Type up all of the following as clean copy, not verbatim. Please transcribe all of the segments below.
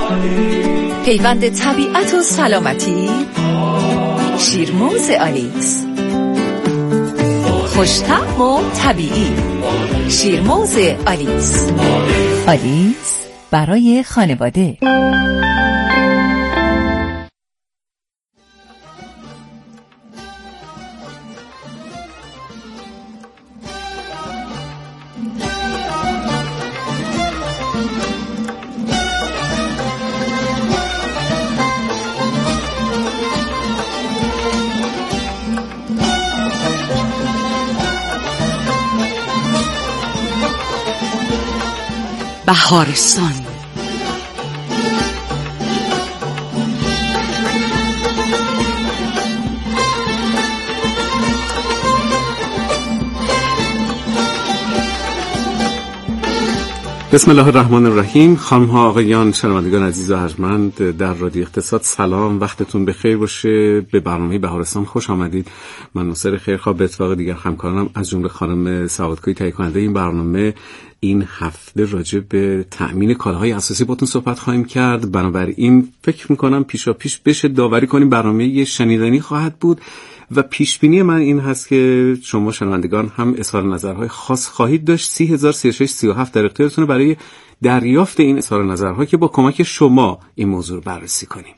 پیوند طبیعت و سلامتی، شیرموز آلیس. خوش‌طعم و طبیعی، شیرموز آلیس. آلیس برای خانواده. بهارستان. بسم الله الرحمن الرحیم. خانم ها، آقایان، شنوندگان عزیز و ارجمند در رادیو اقتصاد، سلام، وقتتون بخیر باشه. به برنامه بهارستان خوش آمدید. من ناصر خیرخواه به اتفاق دیگر همکارانم از جمله خانم سعادکویی تهیه کننده این برنامه این هفته راجع به تأمین کالاهای اساسی باتون صحبت خواهیم کرد. بنابراین فکر میکنم پیشاپیش بشه داوری کنیم برنامه شنیدنی خواهد بود و پیشبینی من این هست که شما شنوندگان هم اظهار نظرهای خاص خواهید داشت. 303637 در اختیارتونه برای دریافت این اظهار نظرها که با کمک شما این موضوع رو بررسی کنیم.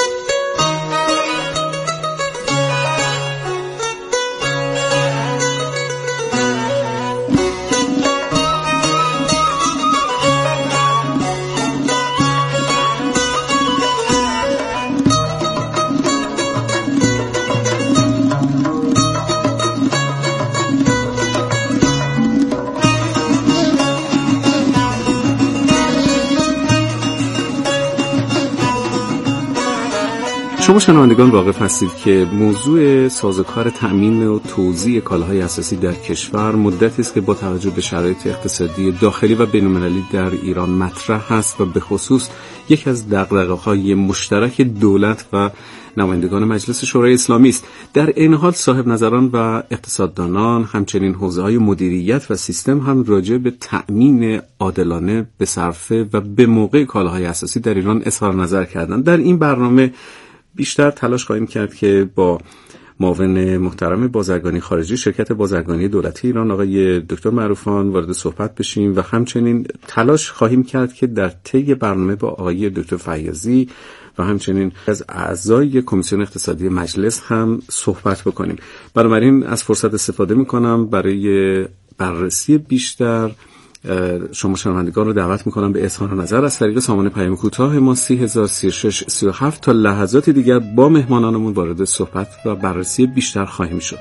شما شنوندگان واقف هستید که موضوع سازوکار تأمین و توزیع کالاهای اساسی در کشور مدتی است که با توجه به شرایط اقتصادی داخلی و بین‌المللی در ایران مطرح است و به خصوص یکی از دغدغه‌های مشترک دولت و نمایندگان مجلس شورای اسلامی است. در این حال صاحب نظران و اقتصاددانان، همچنین حوزه‌های مدیریت و سیستم هم راجع به تأمین عادلانه به صرفه و به موقع کالاهای اساسی در ایران اظهار نظر کردند. در این برنامه بیشتر تلاش خواهیم کرد که با معاون محترم بازرگانی خارجی شرکت بازرگانی دولتی ایران آقای دکتر معروفان وارد صحبت بشیم و همچنین تلاش خواهیم کرد که در طی برنامه با آقای دکتر فیاضی و همچنین از اعضای کمیسیون اقتصادی مجلس هم صحبت بکنیم. بنابراین از فرصت استفاده میکنم برای بررسی بیشتر شما شنوندگان رو دعوت میکنم به اظهار نظر از طریق سامان پیام کوتاه ما 303637 تا لحظات دیگر با مهمانانمون وارد صحبت و بررسی بیشتر خواهیم شد.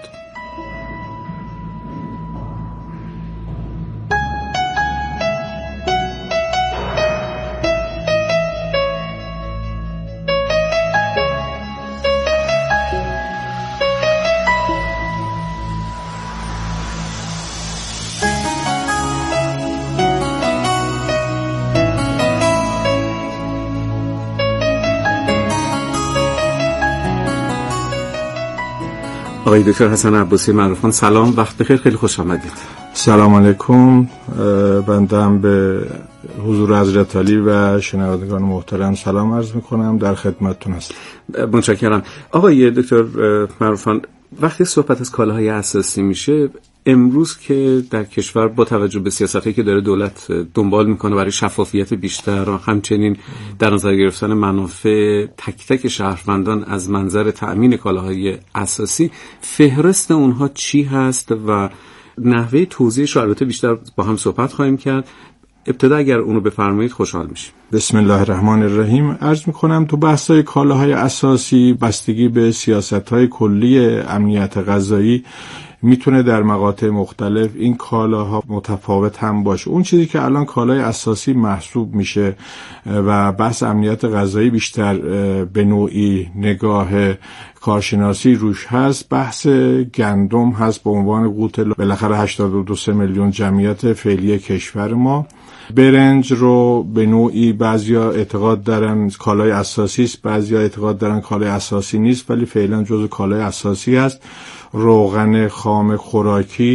آقای دکتر حسن عباسی معروفان، سلام، وقت بخیر، خیلی خوش آمدید. سلام علیکم. بنده هم به حضور حضرت علی و شنوندگان محترم سلام عرض میکنم، در خدمتتون هستم. متشکرم. آقای دکتر معروفان، وقتی صحبت از کالاهای اساسی میشه، امروز که در کشور با توجه به سیاستایی که داره دولت دنبال میکنه برای شفافیت بیشتر و همچنین در نظر گرفتن منافع تک تک شهروندان از منظر تأمین کالاهای اساسی، فهرست اونها چی هست و نحوه توزیعش رو البته بیشتر با هم صحبت خواهیم کرد. ابتدا اگر اونو بفرمایید خوشحال میشیم. بسم الله الرحمن الرحیم. عرض میکنم تو بحث‌های کالاهای اساسی بستگی به سیاست‌های کلی امنیت غذایی میتونه در مقاطع مختلف این کالاها متفاوت هم باشه. اون چیزی که الان کالای اساسی محسوب میشه و بحث امنیت غذایی بیشتر به نوعی نگاه کارشناسی روش هست، بحث گندم هست به عنوان قوت بالاخره 82 میلیون جمعیت فعلی کشور ما. برنج رو به نوعی بعضیا اعتقاد دارن کالای اساسی است، بعضیا اعتقاد دارن کالای اساسی نیست، ولی فعلا جزو کالای اساسی است. روغن خام خوراکی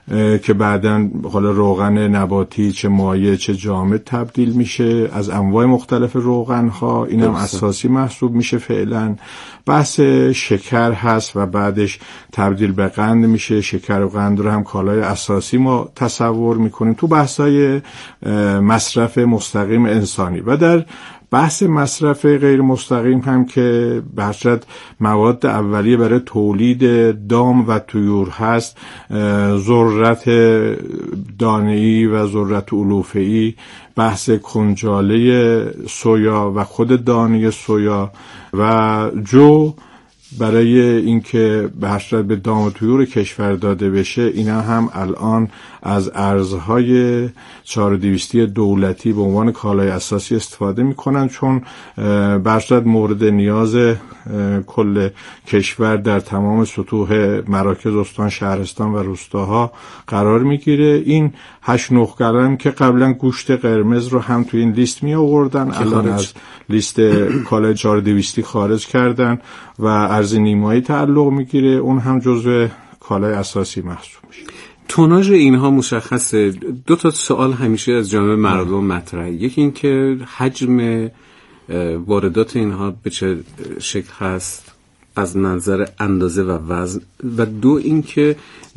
که بعداً حالا روغن نباتی چه مایع چه جامد تبدیل میشه، از انواع مختلف روغن ها، اینم اساسی محسوب میشه فعلا. بحث شکر هست و بعدش تبدیل به قند میشه. شکر و قند رو هم کالای اساسی ما تصور میکنیم تو بحث‌های مصرف مستقیم انسانی. و در بحث مصرف غیر مستقیم هم که بحثت مواد اولیه برای تولید دام و طیور هست، ذرت دانه‌ای و ذرت علوفه‌ای، بحث کنجاله سویا و خود دانه سویا و جو برای اینکه به حشرت به دام و طیور کشور داده بشه، اینا هم الان از ارزهای 4200 دولتی به عنوان کالای اساسی استفاده میکنن، چون به حشرت مورد نیاز کل کشور در تمام سطوح مراکز استان، شهرستان و روستاها قرار میگیره. این 8-9 گرم که قبلا گوشت قرمز رو هم تو این لیست می آوردن، الان از لیست کالای 4200 خارج کردن و ارز نیمایی تعلق میگیره، اون هم جزو کالای اساسی محسوب میشه. توناژ اینها مشخصه. 2 تا سوال همیشه از جامعه مردم مطرحه. یکی این که حجم واردات اینها به چه شکل هست از نظر اندازه و وزن، و 2 این که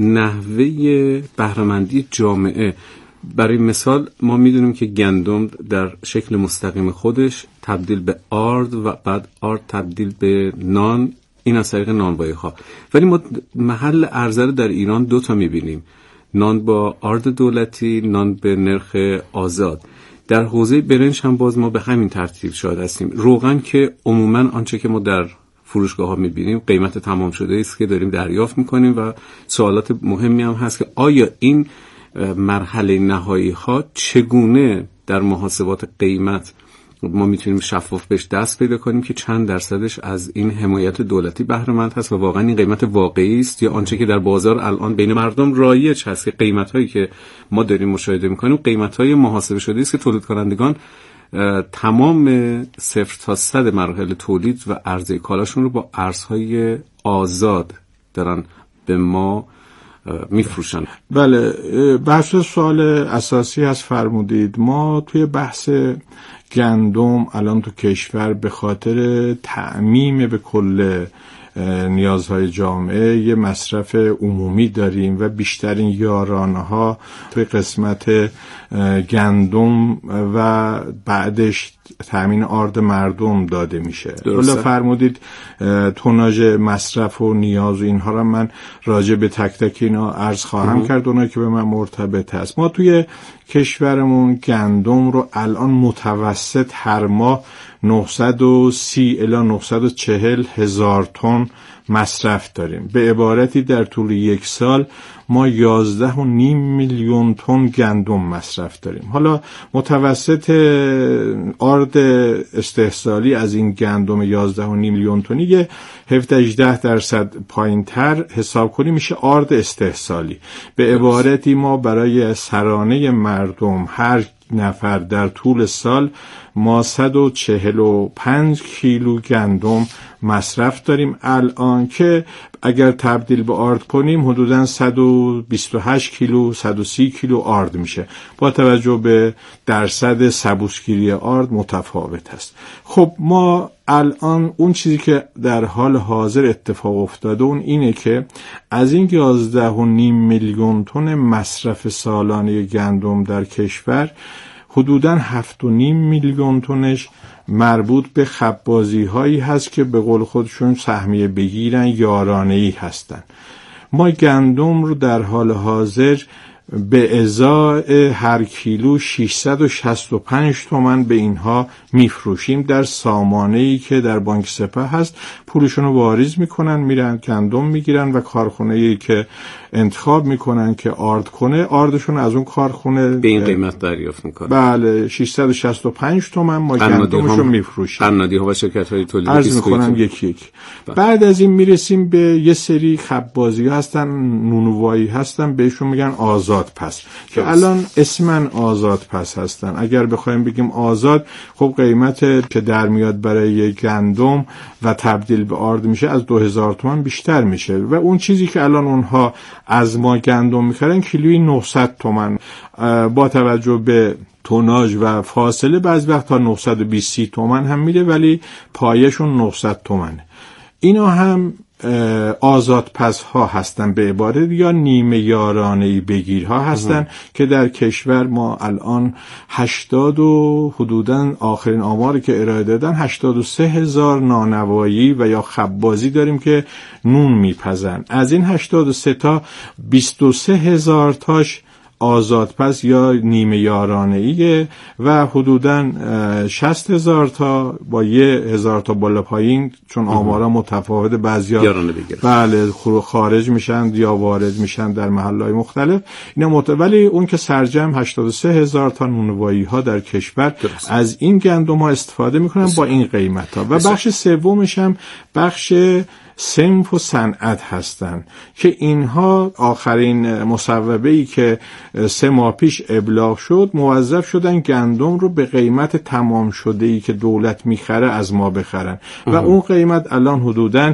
نحوه بهره‌مندی جامعه. برای مثال ما میدونیم که گندم در شکل مستقیم خودش تبدیل به آرد و بعد آرد تبدیل به نان، این از طریق نانوایی‌ها. ولی ما محل عرضه رو در ایران 2 تا میبینیم، نان با آرد دولتی، نان به نرخ آزاد. در حوزه برنج هم باز ما به همین ترتیب شاهد هستیم. روغن که عموما آنچه که ما در فروشگاه ها میبینیم قیمت تمام شده است که داریم دریافت میکنیم و سوالات مهمی هم هست که آیا این مرحله نهایی ها چگونه در محاسبات قیمت ما میتونیم شفاف بهش دست پیدا کنیم که چند درصدش از این حمایت دولتی بهره مند هست و واقعا این قیمت واقعی است یا آنچه که در بازار الان بین مردم رایج هست که قیمت هایی که ما داریم مشاهده میکنیم قیمت های محاسبه شده است که تولید کنندگان تمام 0 تا 100 مراحل تولید و عرضه کالاشون رو با ارزهای آزاد دارن به ما میفروشن. بله، بحث سوال اساسی هست فرمودید. ما توی بحث گندم الان تو کشور به خاطر تعمیم به کل نیازهای جامعه یه مصرف عمومی داریم و بیشترین یارانه ها توی قسمت گندم و بعدش تامین آرد مردم داده میشه. حالا فرمودید توناژ مصرف و نیاز و اینها رو من راجع به تک تک اینا عرض خواهم کرد، اونایی که به من مرتبط هست. ما توی کشورمون گندم رو الان متوسط هر ماه 930 الی 940 هزار تن مصرف داریم. به عبارتی در طول 1 سال ما 11.5 میلیون تن گندم مصرف داریم. حالا متوسط آرد استحصالی از این گندم 11.5 میلیون تنی 17-18% پایین‌تر حساب کنیم میشه آرد استحصالی. به عبارتی ما برای سرانه مردم هر نفر در طول سال ما 145 کیلو گندم مصرف داریم الان، که اگر تبدیل به آرد کنیم حدوداً 128 کیلو 130 کیلو آرد میشه. با توجه به درصد سبوسگیری آرد متفاوت است. خب ما الان اون چیزی که در حال حاضر اتفاق افتاده اون اینه که از این 11.5 میلیون تن مصرف سالانه گندم در کشور حدوداً 7.5 میلیون تنش مربوط به خبازی هایی هست که به قول خودشون سهمیه بگیرن، یارانه‌ای هستن. ما گندم رو در حال حاضر به ازای هر کیلو 665 تومن به اینها میفروشیم در سامانه‌ای که در بانک سپه هست. پولشون رو واریز میکنن، میرن گندم میگیرن و کارخونه‌ای که انتخاب میکنن که آرد کنه، آردشون از اون کارخونه به این قیمت دریافت میکنن. بله، 665 تومن ما گندمشو میفروشیم. قنادی‌ها و شرکت‌های تولیدی عرض میکنم یکی. بعد از این میرسیم به یه سری خبازی‌ها هستن، نونوایی هستن، بهشون میگن آزاد پس، که الان اسمن آزاد پس هستن. اگر بخوایم بگیم آزاد، خب قیمت که در میاد برای گندم و تبدیل به آرد میشه از 2000 تومان بیشتر میشه و اون چیزی که الان اونها از ما گندم میخرن کیلویی 900 تومان، با توجه به توناژ و فاصله بعضی وقت تا 920 تومان هم میره، ولی پایشون 900 تومانه. اینا هم آزاد پس ها هستن، به عبارت یا نیمه یارانه‌ای بگیرها هستن که در کشور ما الان 80 و حدوداً آخرین آماری که ارائه دادن 83,000 نانوایی و یا خبازی داریم که نون میپزن. از این 83 تا 23,000 تاش آزادپس یا نیمه یارانه‌ایه و حدوداً 60,000 تا با 1,000 تا بالا پایین، چون آمارا متفاوت، بعضیا یارانه بگیرن، بله خارج میشن یا وارد میشن در محلهای مختلف اینا ولی اون که سرجم 83,000 تا نونوایی ها در کشور درست. از این گندم ها استفاده میکنن با این قیمت ها. و بخش سومش هم بخش صنف و صنعت هستن که اینها آخرین مصوبه‌ای که 3 ماه پیش ابلاغ شد موظف شدن گندم رو به قیمت تمام شده‌ای که دولت میخره از ما بخرن و اون قیمت الان حدوداً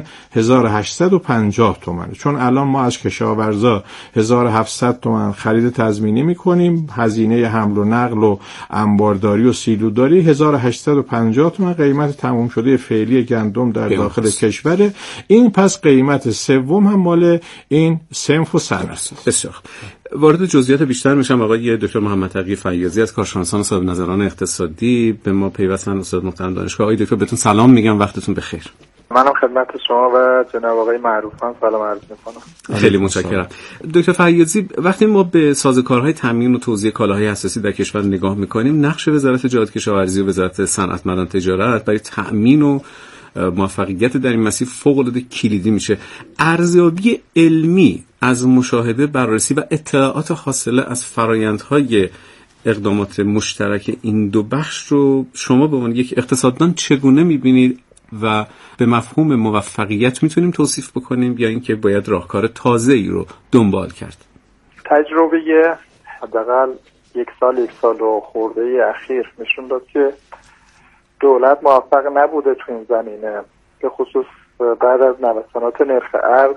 1850 تومانه، چون الان ما از کشاورزا 1700 تومان خرید تضمینی میکنیم، هزینه حمل و نقل و انبارداری و سیلوداری 1850 تومان قیمت تمام شده فعلی گندم در داخل کشوره. این پس قیمت سوم هم مال این صنف و صنعت. بسیار وارد جزئیات بیشتر میشم. آقای دکتر محمد تقی فیاضی از کارشناسان صاحب نظران اقتصادی به ما پیوستن. استاد محترم دانشگاه، آقای دکتر بهتون سلام میگم، وقتتون بخیر. منم خدمت شما و جناب آقای معروفان سلام عرض میکنم. خیلی متشکرم. دکتر فیاضی، وقتی ما به سازوکارهای تامین و توزیع کالاهای اساسی در کشور نگاه میکنیم، نقش وزارت جهاد کشاورزی و وزارت صنعت معدن تجارت برای تامین و موفقیت در این مسیر فوق‌العاده کلیدی میشه. ارزیابی علمی از مشاهده، بررسی و اطلاعات حاصله از فرآیندهای اقدامات مشترک این دو بخش رو شما به عنوان یک اقتصاددان چگونه میبینید و به مفهوم موفقیت میتونیم توصیف بکنیم یا اینکه باید راهکار تازه‌ای رو دنبال کرد؟ تجربه حداقل یک سال و خورده اخیر نشون داد که دولت موفق نبوده تو این زمینه، به خصوص بعد از نوسانات نرخ ارز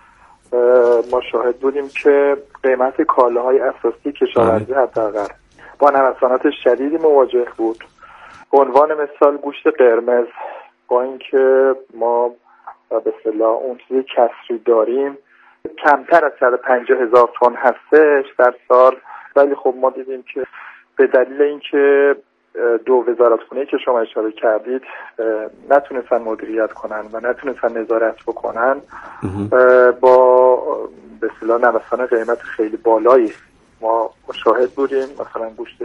ما شاهد بودیم که قیمت کالاهای اساسی کشاورزی حداقل با نوسانات شدیدی مواجه بود. به عنوان مثال گوشت قرمز، با اینکه ما به اصطلاح اون چیزی کسری داریم کمتر از 150,000 تن هستش در سال، ولی خب ما دیدیم که به دلیل اینکه دو وزارتخونه که شما اشاره کردید نتونستن مدیریت کنن و نتونستن نظارت بکنن، با به اصطلاح نوسان قیمت خیلی بالایی ما مشاهد بودیم. مثلا گوشت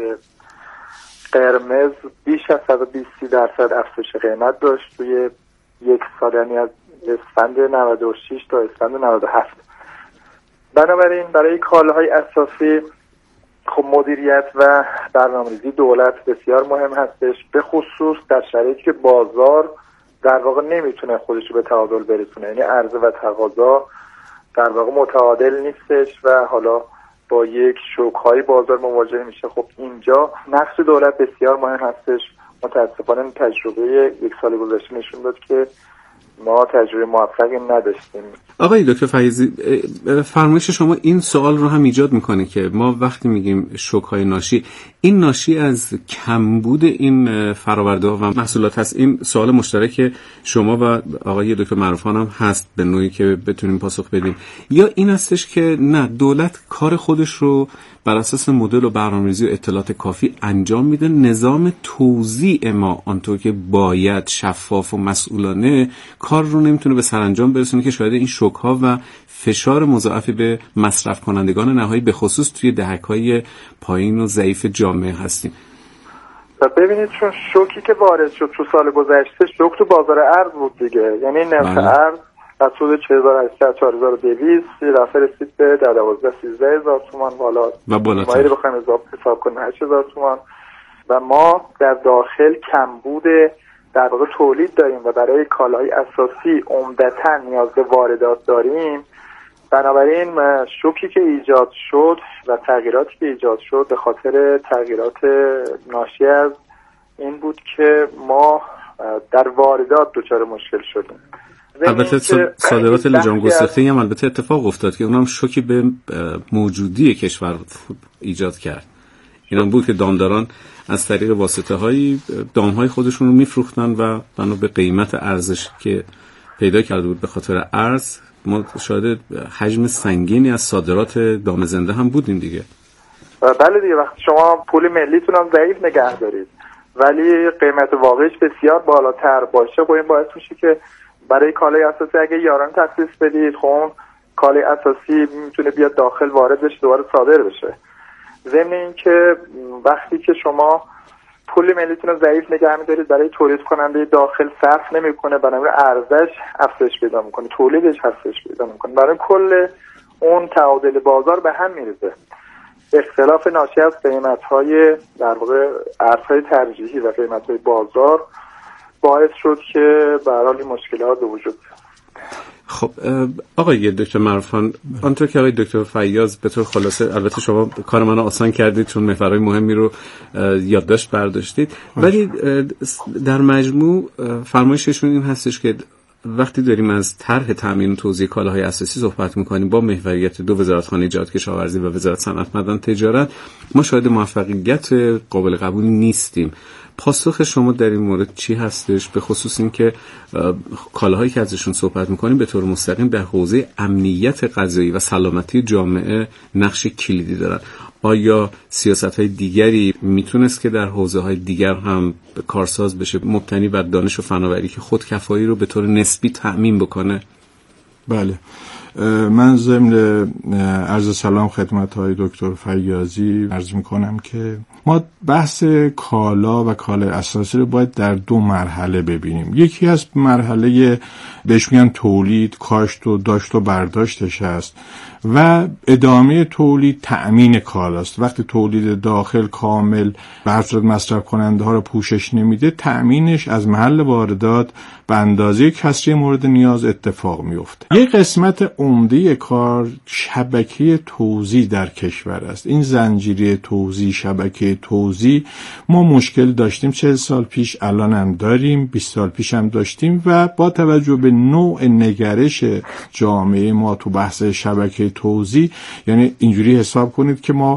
قرمز بیش از 120% افزایش قیمت داشت توی یک سال، یعنی از اسفند 96 تا اسفند 97. بنابراین برای کالاهای اساسی خب مدیریت و برنامه‌ریزی دولت بسیار مهم هستش، به خصوص در شرایطی که بازار در واقع نمیتونه خودش رو به تعادل برسونه، یعنی عرضه و تقاضا در واقع متعادل نیستش و حالا با یک شوک‌های بازار مواجه میشه. خب اینجا نقش دولت بسیار مهم هستش. متاسفانه تجربه یک سال گذشته نشون داد که ما تجربه موفقی نداشتیم. آقای دکتر فیاضی، فرمایش شما این سوال رو هم ایجاد میکنه که ما وقتی میگیم شوک‌های ناشی، این ناشی از کمبود این فرآورده‌ها و محصولات هست. این سوال مشترک شما و آقای دکتر معروفان هم هست به نوعی که بتونیم پاسخ بدیم، یا این هستش که نه، دولت کار خودش رو بر اساس مدل و برنامه‌ریزی و اطلاعات کافی انجام میده، نظام توزیع ما آنطور که باید شفاف و مسئولانه کار رو نمیتونه به سرانجام برسونه که شاید این شوک‌ها و فشار مضاعفی به مصرف کنندگان نهایی به خصوص توی دهک‌های پایین و ضعیف جامعه هستیم. ببینید، چون شوکی که وارد شد تو سال گذشته شوک تو بازار ارز بود دیگه، یعنی نرخ ارز از حدود 4800 4200 یه دفعه رسید به 12-13,000 تومان و بالاتر. ما رو بخوایم حساب کنیم 8000 تومان و ما در داخل کمبود در واقع تولید داریم و برای کالاهای اساسی عمدتاً نیاز به واردات داریم. بنابراین شوکی که ایجاد شد و تغییراتی که ایجاد شد به خاطر تغییرات ناشی از این بود که ما در واردات دچار مشکل شدیم البته صادرات لجام گسیخته هم البته اتفاق افتاد که اونم شوکی به موجودی کشور ایجاد کرد. اینم بود که دامداران از طریق واسطه هایی دامهای خودشون رو میفروختن و بنا به قیمت ارزش که پیدا کرده بود به خاطر ارز، ما شاهد حجم سنگینی از صادرات دام زنده هم بودیم دیگه. بله دیگه، وقتی شما پول ملیتون هم ضعیف نگه دارید ولی قیمت واقعیش بسیار بالاتر باشه، خب این باعث میشه که برای کالای اساسی اگه یاران تخصیص بدید، خب کالای اساسی میتونه بیاد داخل وارد بشه دوباره صادر بشه. ضمن این که وقتی که شما پول ملیتون رو ضعیف نگه می‌دارید برای تولید کننده داخل صرف نمی‌کنه، بنابراین ارزش افزایش پیدا می‌کنه، تولیدش افزایش پیدا می‌کنه، برای کل اون تعادل بازار به هم می‌ریزه. اختلاف ناشی از قیمت‌های در واقع ارزهای ترجیحی و قیمت‌های بازار باعث شد که به هر حال مشکلات به وجود بیاد. خب آقای دکتر معروفان، آنطور که آقای دکتر فیاض به طور خلاصه، البته شما کار منو آسان کردید چون محورهای مهمی رو یادداشت برداشتید، ولی در مجموع فرمایششون این هستش که وقتی داریم از طرح تامین و توزیع کالاهای اساسی صحبت می‌کنیم با محوریت دو وزارتخانه ایجاد کشاورزی و وزارت صنعت معدن تجارت، ما شاهد موفقیت قابل قبولی نیستیم. پاسخ شما در این مورد چی هستش، به خصوص این که کالاهایی که ازشون صحبت می‌کنیم به طور مستقیم در حوزه امنیت غذایی و سلامتی جامعه نقش کلیدی دارن؟ آیا سیاست‌های دیگری میتونست که در حوزه‌های دیگر هم کارساز بشه، مبتنی بر دانش و فناوری که خودکفایی رو به طور نسبی تأمین بکنه؟ بله، من ضمن عرض سلام خدمت های دکتر فیاضی عرض میکنم که ما بحث کالا و کالای اساسی رو باید در دو مرحله ببینیم. یکی از مرحله بهش میگن تولید، کاشت و داشت و برداشتش هست و ادامه تولید تأمین کالاست. وقتی تولید داخل کامل به هر صورت مصرف کننده ها رو پوشش نمیده، تأمینش از محل واردات به اندازه کسری مورد نیاز اتفاق میفته. یک قسمت عمده کار شبکه توزیع در کشور است. این زنجیره توزیع، شبکه توزیع ما مشکل داشتیم 40 سال پیش، الان هم داریم، 20 سال پیش هم داشتیم و با توجه به نوع نگرش جامعه ما تو بحث شبکه توزیع، یعنی اینجوری حساب کنید که ما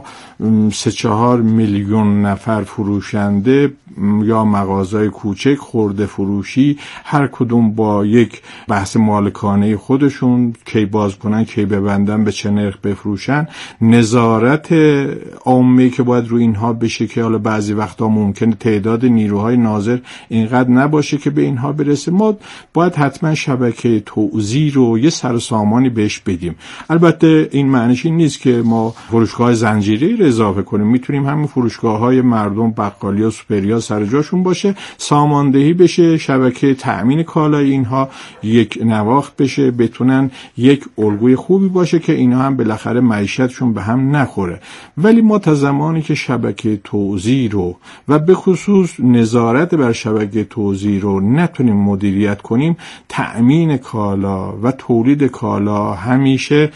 3-4 میلیون نفر فروشنده یا مغازهای کوچک خرده فروشی، هر کدوم با یک بحث مالکانه خودشون، کی باز کنن کی ببندن به چه نرخ بفروشن، نظارت عامه که باید روی اینها بشه که حالا بعضی وقتا ممکنه تعداد نیروهای ناظر اینقدر نباشه که به اینها برسه. ما باید حتما شبکه توزیع رو یه سر و سامانی بهش بدیم. البته این معنیش این نیست که ما فروشگاه زنجیره‌ای رو اضافه کنیم، میتونیم همین فروشگاه‌های مردم، بقالیا، سوپریا سر جاشون باشه، ساماندهی بشه، شبکه تأمین کالای اینها یک نواخت بشه، بتونن یک الگوی خوبی باشه که اینها هم بالاخره معیشتشون به هم نخوره. ولی ما تا زمانی که شبکه توزیع رو و به خصوص نظارت بر شبکه توزیع رو نتونیم مدیریت کنیم، تأمین کالا و تولید کالا همیشه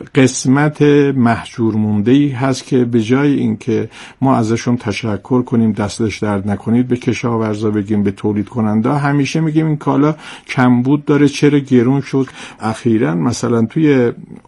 قسمت محجور مونده‌ای هست که به جای اینکه ما ازشون تشکر کنیم، دستش درد نکنید، به کشاورزا بگیم، به تولید کننده همیشه میگیم این کالا کمبود داره، چرا گرون شد. اخیراً مثلا توی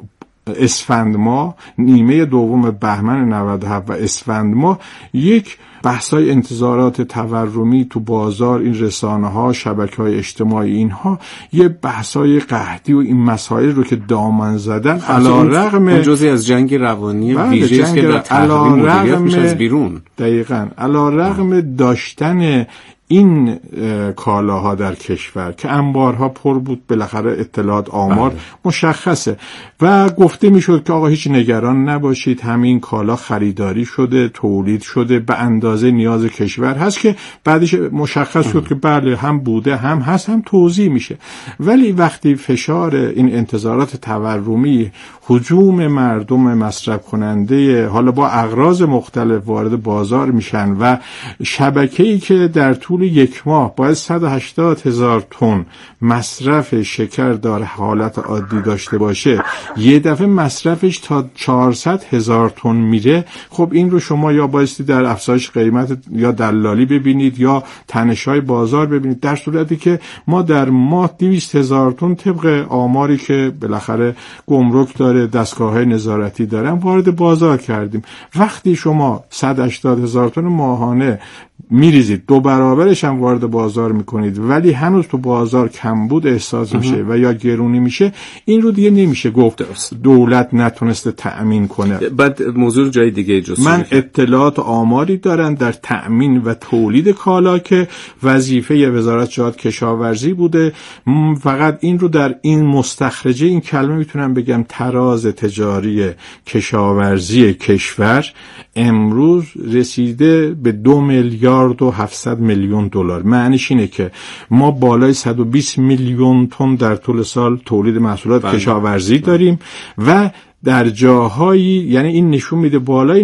اسفند ماه، نیمه دوم بهمن 97 و اسفند ماه، یک بحثای انتظارات تورمی تو بازار، این رسانه ها، شبکه های اجتماعی، اینها یه بحثای قحطی و این مسائل رو که دامن زدن، علی‌رغم جزئی از جنگ روانی ویژه‌ای است که در تحریم مدیریت میشه از بیرون. دقیقاً علی‌رغم داشتن این کالاها در کشور که انبارها پر بود، بالاخره اطلاعات آمار مشخصه و گفته میشد که آقا هیچ نگران نباشید، همین کالا خریداری شده، تولید شده، به اندازه نیاز کشور هست، که بعدش مشخص شد که بله هم بوده، هم هست، هم توزیع میشه. ولی وقتی فشار این انتظارات تورمی، هجوم مردم مصرف کننده حالا با اغراض مختلف وارد بازار میشن و شبکه‌ای که در طول طول یک ماه باید 180,000 تن مصرف شکر در حالت عادی داشته باشه، یه دفعه مصرفش تا 400,000 تن میره، خب این رو شما یا بایستی در افزایش قیمت یا دلالی ببینید یا تنش‌های بازار ببینید، در صورتی که ما در ماه 200,000 تن طبق آماری که بالاخره گمرک داره، دستگاه‌های نظارتی دارن، وارد بازار کردیم. وقتی شما 180,000 تن ماهانه میریزید، 2 برابرش هم وارد بازار میکنید، ولی هنوز تو بازار کمبود احساس میشه و یا گرونی میشه، این رو دیگه نمیشه گفت دولت نتونسته تأمین کنه. بعد موضوع جای دیگه جستجو من اطلاعات آماری دارن در تأمین و تولید کالا که وظیفه وزارت زراعت کشاورزی بوده. فقط این رو در این مستخرجه این کلمه میتونم بگم تراز تجاری کشاورزی کشور امروز رسیده به 2,700,000,000 دلار. معنیش اینه که ما بالای 120 میلیون تن در طول سال تولید محصولات کشاورزی داریم و در جاهایی، یعنی این نشون میده بالای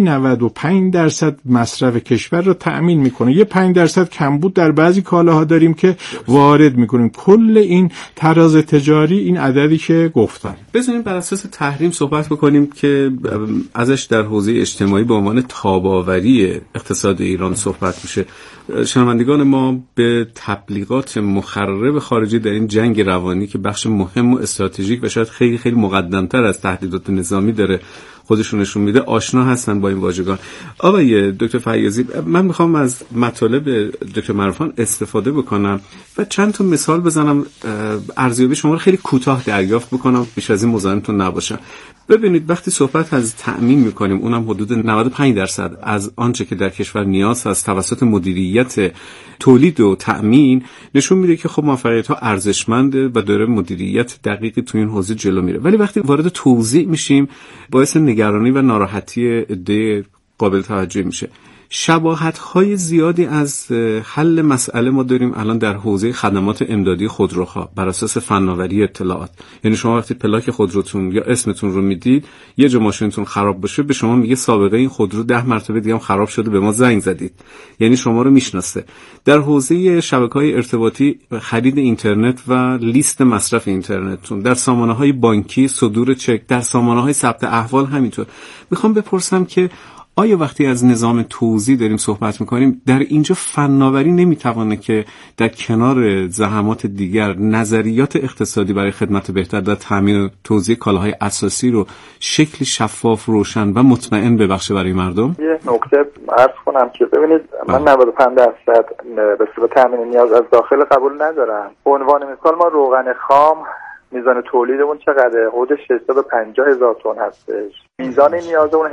95% مصرف کشور رو تأمین میکنه. یه 5% کمبود در بعضی کالاها داریم که وارد میکنیم. کل این تراز تجاری این عددی که گفتم. بذاریم بر اساس تحریم صحبت بکنیم که ازش در حوزه اجتماعی به عنوان تاب‌آوری اقتصاد ایران صحبت میشه. شنوندگان ما به تبلیغات مخرب خارجی در این جنگ روانی که بخش مهم و استراتژیک و شاید خیلی خیلی مقدم‌تر از تهدیدات نظامی داره خودشون نشون میده آشنا هستن با این واژگان. آقای دکتر فیاضی، من میخوام از مطالب دکتر معروفان استفاده بکنم و چند تا مثال بزنم، ارزیابی شما رو خیلی کوتاه دریافت بکنم، بیش از این مزاحمتون نباشم. ببینید وقتی صحبت از تأمین میکنیم، اونم حدود 95% از آنچه که در کشور نیاز هست توسط مدیریت تولید و تأمین، نشون میده که خب موفقیت‌ها ارزشمنده و داره مدیریت دقیقی تو این حوزه جلو میره. ولی وقتی وارد توزیع میشیم باعث نگرانی و ناراحتی عده قابل توجه میشه. شباهت‌های زیادی از حل مسئله ما داریم الان در حوزه خدمات امدادی خودروها بر اساس فناوری اطلاعات. یعنی شما وقتی پلاک خودروتون یا اسمتون رو میدید، یه جا ماشینتون خراب بشه به شما میگه سابقه این خودرو 10 مرتبه دیگه هم خراب شده، به ما زنگ زدید. یعنی شما رو میشناسه. در حوزه شبکه‌های ارتباطی، خرید اینترنت و لیست مصرف اینترنتتون، در سامانه‌های بانکی صدور چک، در سامانه‌های ثبت احوال همینطور. میخوام بپرسم که آیا وقتی از نظام توزیع داریم صحبت میکنیم، در اینجا فناوری نمیتوانه که در کنار زحمات دیگر نظریات اقتصادی برای خدمت بهتر در تامین و توزیع کالاهای اساسی رو شکلی شفاف، روشن و مطمئن ببخشه برای مردم؟ یه نکته عرض کنم که ببینید من 95% به صورت تامین نیاز از داخل قبول ندارم. به عنوان مثال ما روغن خام میزان تولیدمون چقدره؟ حدود 650,000 تن هستش. میزان نیازمون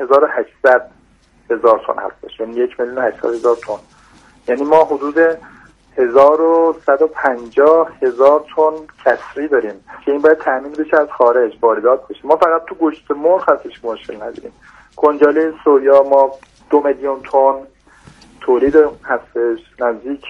1800,000 تن هستش، یعنی 1,800,000 تن. یعنی ما حدود 1150,000 تن کسری داریم که این باید تامین بشه از خارج، واردات بشه. ما فقط تو گوشت مرغ هستش مشکل نداریم. کنجاله سویا ما 2 میلیون تن تولید هستش، نزدیک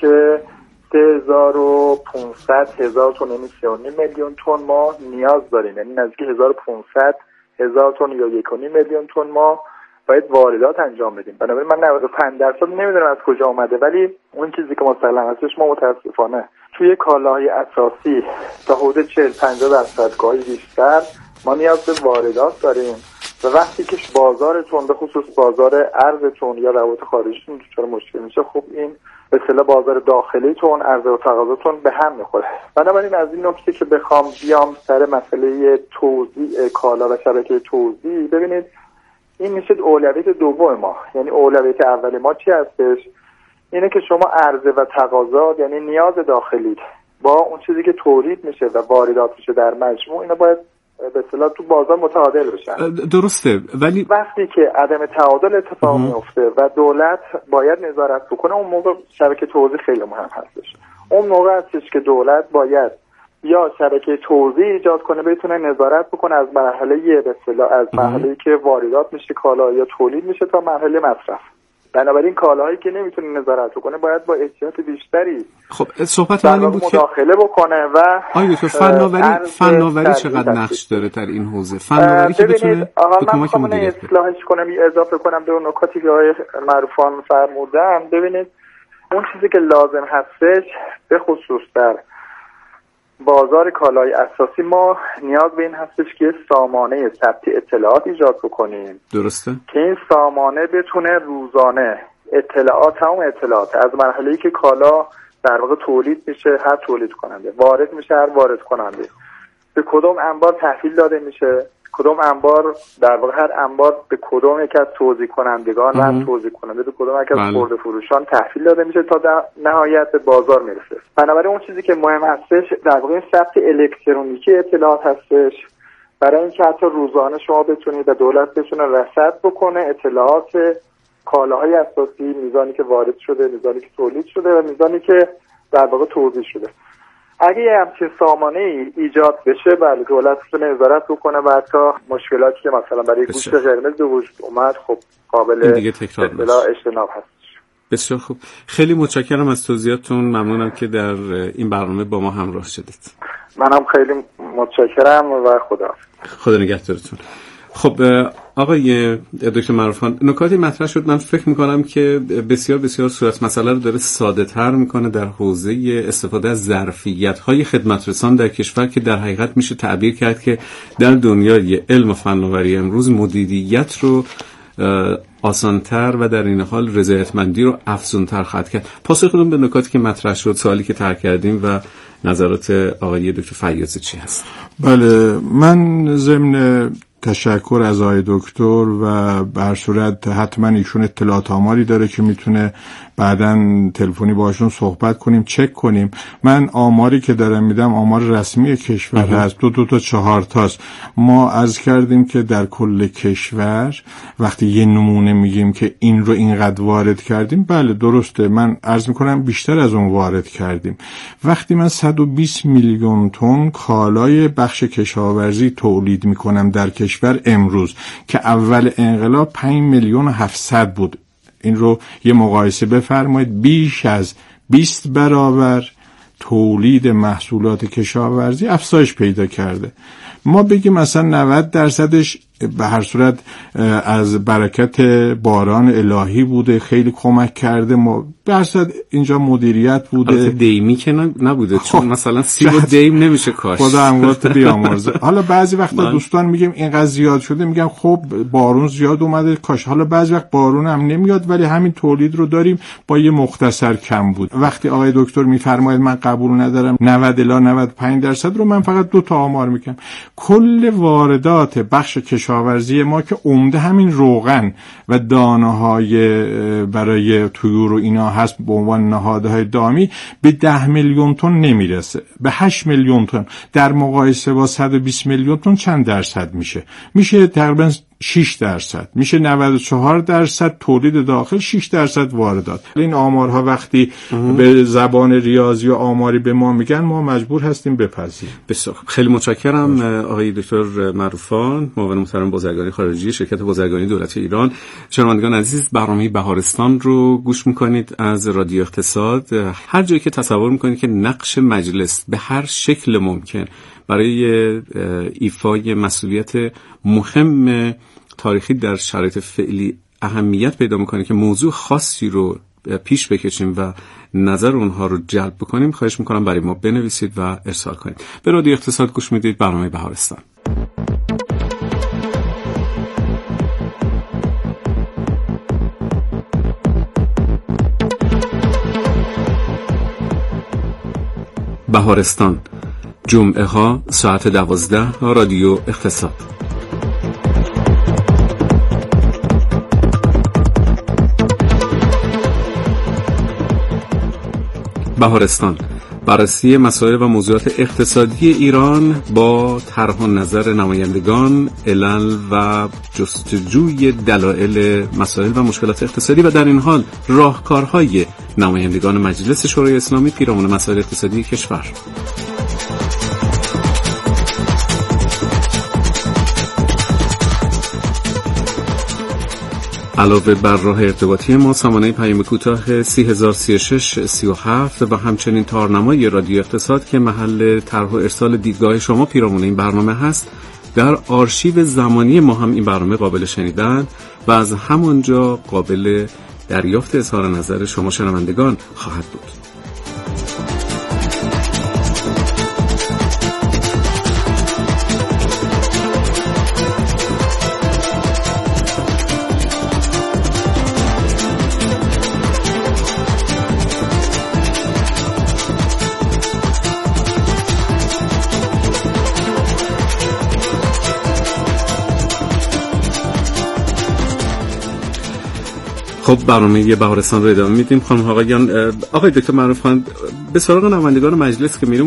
3,500,000 تن، یعنی 3.5 میلیون تن ما نیاز داریم. یعنی نزدیک 1,500,000 تن یا 1.5 میلیون تن ما باید واردات انجام بدیم. بنابراین من 95% نمیدونم از کجا اومده، ولی اون چیزی که مسلم هستش ما متاسفانه توی کالاهای اساسی تا حدود 40-50% گاهی بیشتر ما نیاز به واردات داریم و وقتی که بازارتون به خصوص بازار ارزتون یا روابط خارجیتون دچار مشکل میشه، خب این به اصطلاح بازار داخلیتون، عرضه و تقاضاتون به هم میخوره. بنابراین از این نکته که بخوام بیام سر مسئله توزیع کالا و شبکه توزیع، ببینید این میشه اولویت دوم ما. یعنی اولویت اولی ما چی هستش؟ اینه که شما عرضه و تقاضا، یعنی نیاز داخلی با اون چیزی که تولید میشه و واردات میشه در مجموع، اینا باید به اصطلاح تو بازار متعادل بشن. درسته، ولی وقتی که عدم تعادل اتفاق میفته و دولت باید نظارت بکنه، اون موقع شبکه توزیع خیلی مهم هستش. اون موقع هستش که دولت باید یا شبکه توزیع ایجاد کنه، بتونه نظارت بکنه از مرحله به اصطلاح از مرحله‌ای که واردات میشه کالا یا تولید میشه تا مرحله مصرف. بنابراین کالاهایی که نمیتونه نظارت بکنه باید با احتیاط بیشتری خب صحبت من این بود که مداخله بکنه. و آیا تو فناوری چقدر نقش داره در این حوزه؟ فناوری که بتونه به کمک مدیریت اصلاحش کنم یا اضافه کنم به اون نکاتی که آقای معروفان فرمودن. ببینید اون چیزی که لازم هستش به خصوص در بازار کالای اساسی ما نیاز به این هستش که سامانه ثبت اطلاعات ایجاد بکنیم. درسته. که این سامانه بتونه روزانه تمام اطلاعات از مرحله‌ای که کالا در واقع تولید میشه، هر تولید کننده، وارد میشه هر وارد کننده، به کدوم انبار تحویل داده میشه، کدوم انبار در واقع هر انبار به کدوم یک از توزیع کنندگان و هر توزیع کننده به کدوم یک از خرده فروشان تحویل داده میشه تا در نهایت به بازار میرسه. بنابراین اون چیزی که مهم هستش در واقع ثبت الکترونیکی اطلاعات هستش، برای اینکه حتی روزانه شما بتونید و دولت بتونه رصد بکنه اطلاعات کالاهای اساسی، میزانی که وارد شده، میزانی که تولید شده و میزانی که در واقع توزیع شده. اگه یه همچین سامانه ایجاد بشه، بله دولت میتونه نظارت بکنه و حتی مشکلاتی که مثلا برای گوشت قرمز به وجود اومد خب قابل اجتناب هستش. بسیار خوب، خیلی متشکرم از توضیحاتتون، ممنونم که در این برنامه با ما همراه شدید. منم خیلی متشکرم و خدا نگهدارتون. خب آقای دکتر معروفان، نکاتی مطرح شد، من فکر میکنم که بسیار بسیار صورت مسئله رو داره ساده تر میکنه در حوزه استفاده از ظرفیت‌های خدمترسان در کشور، که در حقیقت میشه تعبیر کرد که در دنیای علم و فناوری امروز مدیریت رو آسانتر و در این حال رضایتمندی رو افزونتر خواهد کرد. پاسختون به نکاتی که مطرح شد، سوالی که طرح کردیم و نظرات آقای دکتر فیاضی چی هست؟ بله، من ضمن تشکر از آقای دکتر و به هر صورت حتما ایشون اطلاعات آماری داره که میتونه بعداً تلفنی باشون صحبت کنیم، چک کنیم. من آماری که دارم میدم آمار رسمی کشور هست، 2 تا 4 تاست. ما عرض کردیم که در کل کشور وقتی یه نمونه میگیم که این رو اینقدر وارد کردیم، بله درسته، من عرض میکنم بیشتر از اون وارد کردیم. وقتی من 120 میلیون تن کالای بخش کشاورزی تولید میکنم در کشور امروز که اول انقلاب 5,700,000 بود، این رو یه مقایسه بفرمایید، بیش از 20 برابر تولید محصولات کشاورزی افزایش پیدا کرده. ما بگیم مثلا 90%ش به هر صورت از برکت باران الهی بوده، خیلی کمک کرده، ما به هر صورت اینجا مدیریت بوده، دیمی که نبوده، چون مثلا سیب و دیم نمیشه کاشت، خدا اموات بیامرزه. حالا بعضی وقتا دوستان میگیم اینقدر زیاد شده، میگم خب بارون زیاد اومده کاش. حالا بعضی وقت بارون هم نمیاد ولی همین تولید رو داریم با یه مختصر کم بود. وقتی آقای دکتر میفرماید من قبول ندارم 90 الی 95% رو، من فقط 2 تا آمار میگم. کل واردات بخش کشاورزی ما که عمده همین روغن و دانه‌های برای طیور و اینا هست به عنوان نهادهای دامی، به 10 میلیون تن نمیرسه، به 8 میلیون تن. در مقایسه با 120 میلیون تن چند درصد میشه؟ میشه تقریبا 6%، میشه 94% تولید داخل، 6% واردات. این آمارها وقتی به زبان ریاضی و آماری به ما میگن، ما مجبور هستیم بپذیریم. بسیار خیلی متشکرم آقای دکتر معروفان، معاون محترم بازرگانی خارجی شرکت بازرگانی دولتی ایران. شنوندگان عزیز، برنامه بهارستان رو گوش میکنید از رادیو اقتصاد. هر جایی که تصور میکنید که نقش مجلس به هر شکل ممکن برای ایفای مسئولیت مهم تاریخی در شرایط فعلی اهمیت پیدا میکنه که موضوع خاصی رو پیش بکشیم و نظر اونها رو جلب بکنیم، خواهش میکنم برای ما بنویسید و ارسال کنید. به رادیو اقتصاد گوش میدید، برنامه بهارستان. بهارستان، جمعه ها ساعت 12 رادیو اقتصاد. بهارستان، بررسی مسائل و موضوعات اقتصادی ایران با طرح و نظر نمایندگان، علل و جستجوی دلایل مسائل و مشکلات اقتصادی و در این حال راهکارهای نمایندگان مجلس شورای اسلامی پیرامون مسائل اقتصادی کشور. علاوه بر راه ارتباطی ما، سامانه پیام کوتاه 3036 37 و همچنین تارنمای رادیو اقتصاد که محل طرح و ارسال دیدگاه شما پیرامون این برنامه هست، در آرشیو زمانی ما هم این برنامه قابل شنیدن و از همونجا قابل دریافت اظهار نظر شما شنوندگان خواهد بود. خب برنامه بهارستان رو ادامه میدیم. خانم آقایان، آقای دکتر معروف خان، به سراغ نمایندگان مجلس که میریم